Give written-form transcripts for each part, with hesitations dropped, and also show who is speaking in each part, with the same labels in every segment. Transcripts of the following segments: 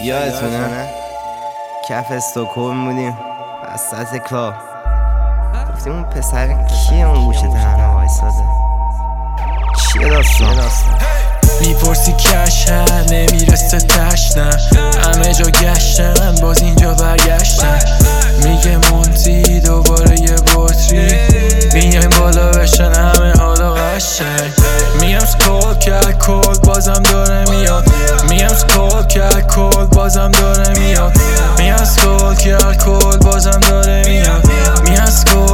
Speaker 1: یادتونه کف استکهلم بودیم وسط کلاب گفتیم اون پسر کیه اون گوشه همه وایساده چیه داستان
Speaker 2: میپرسی کشن نمیرسه تشنم همه جا گشتن باز اینجا برگشتن میگه مونتی دوباره یه بطری میگم بالا بشن همه حالا قشنگ میگم سکول کرد کل بازم داره میاد میگم سکول کرد کل بازم داره میاد میگم سکول کرد کل بازم داره میاد میگم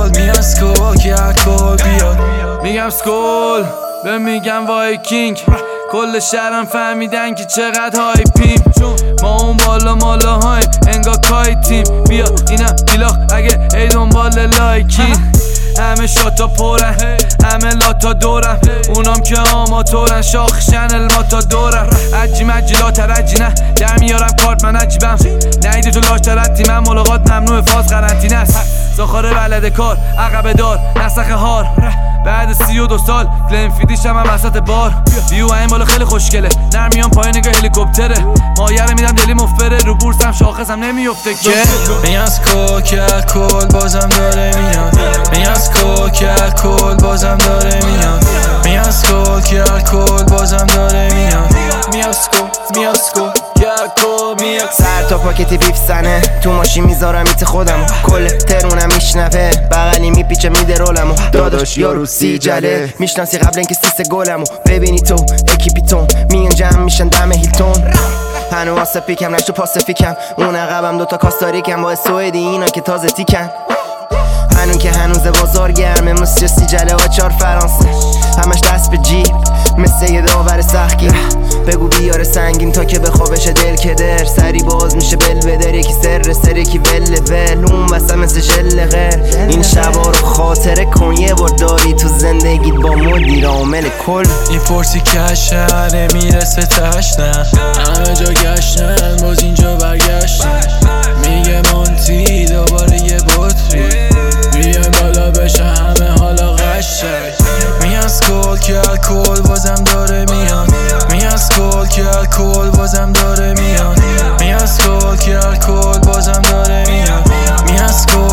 Speaker 2: سکول کرد کل بیاد میگم سکول به میگم وایکینگ کل شهرم فهمیدن که چقدر هایپیم ما اون بالا مالا هایم انگار کایتیم بیا اینم بیلاخ اگه ای دنبال لایکی همه شاتا پرن همه لاتا دورم اونام که آماتورن شاخشن الماتا دورم عجی مجی لا ترجی نه در میارم کارت من عجیبم نهیدی تو لاش ترتی من ملاقات ممنوع فاز قرنطینه است زاخاره بلد کار عقب دار نسخ هار بعد 32 سال گلن فیدیشم هم وسط بار بیو این بالا خیلی خوشگله نرمیان پای نگاه هلیکوپتره مایره میدم دلی مفبره رو بورسم شاخصم نمیفته که میگم سکول کرد کل بازم داره میاد میگم سکول کرد کل بازم داره میاد میگم سکول کرد کل بازم داره میاد میگم سکول کرد کل میاد
Speaker 1: سر تا پاکتی بیف زنه تو ماشین میذارم ایت خودمو کل ترونم میشنوه بغلی میپیچه میده رولمو داداش یارو سی جله میشناسی قبل اینکه سیس گلمو ببینی تو اکیپیتون میان جمع میشن دم هیلتون هنو واسه پیکم نشو پاسفیکم اون عقبم دوتا کاستاریکم با سوئدی اینا که تازه تیکن هنون که هنوز بازار گرمه مسیو سی جله آچار فرانسه همش دست به جیب مثل یه داور سخگی بگو بیاره سنگین تا که بخوابش دل کدر سری باز میشه بلبدر یکی سر یکی ول اون واسه مثل ژل غیر این شبا رو خاطره کن یه بار داری تو زندگیت با مدیر عامل کل
Speaker 2: این پرسی کشن نمیرسه تشنم همه جا گشتن باز اینجا برگشتن میگه مونتی دوباره یه بطری بیایم بالا بشه همه حالا قشنگ میگم سکول کرد کل بازم داره میاد میگم سکول کرد کل بازم داره میاد میگم سکول کرد کل بازم داره میاد میگم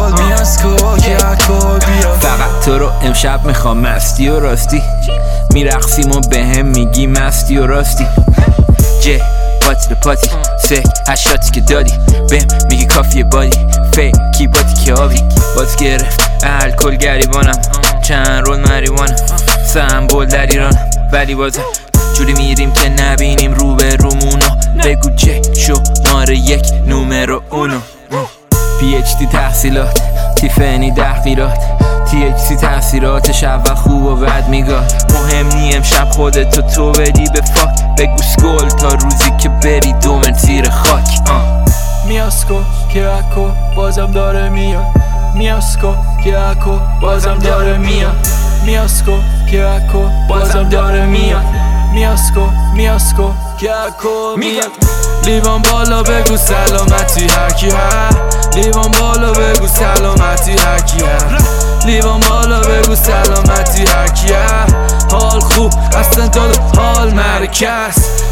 Speaker 2: سکول کرد کل بیاد
Speaker 3: فقط تو رو امشب میخوام مستی و راستی میرقصیم و بهم میگی مستی و راستی جه پاتی به پاتی سه هشاتی که دادی بهم میگی کافیه بادی فیکی باتی که آبی باز گرفت الکل گریبانم چند رول مریوانم سمبول در ایرانم ولی بازم جوری میریم که نبینیم رو به رومونو بگو چه شماره یک نومرو اونو PhD تحصیلات تیفنی تحقیرات THC تاثیراتش اول خوب و بد میگاد مهم نی امشب خودتو تو بدی به فاک بگو سکول تا روزی که بری دومن زیر خاک
Speaker 2: میاسکو که اکو بازم داره میاد میاسکو که اکو بازم داره میاد میاسکو که اکو بازم داره میاد میاسکو که اکو میاد لیوان بالا بگو سلامتی هرکی هر لیوان بالا بگو سلامتی هرکی هر لیوان بالا بگو سلامتی هرکی هر حال خوب اصلا داد حال مرکز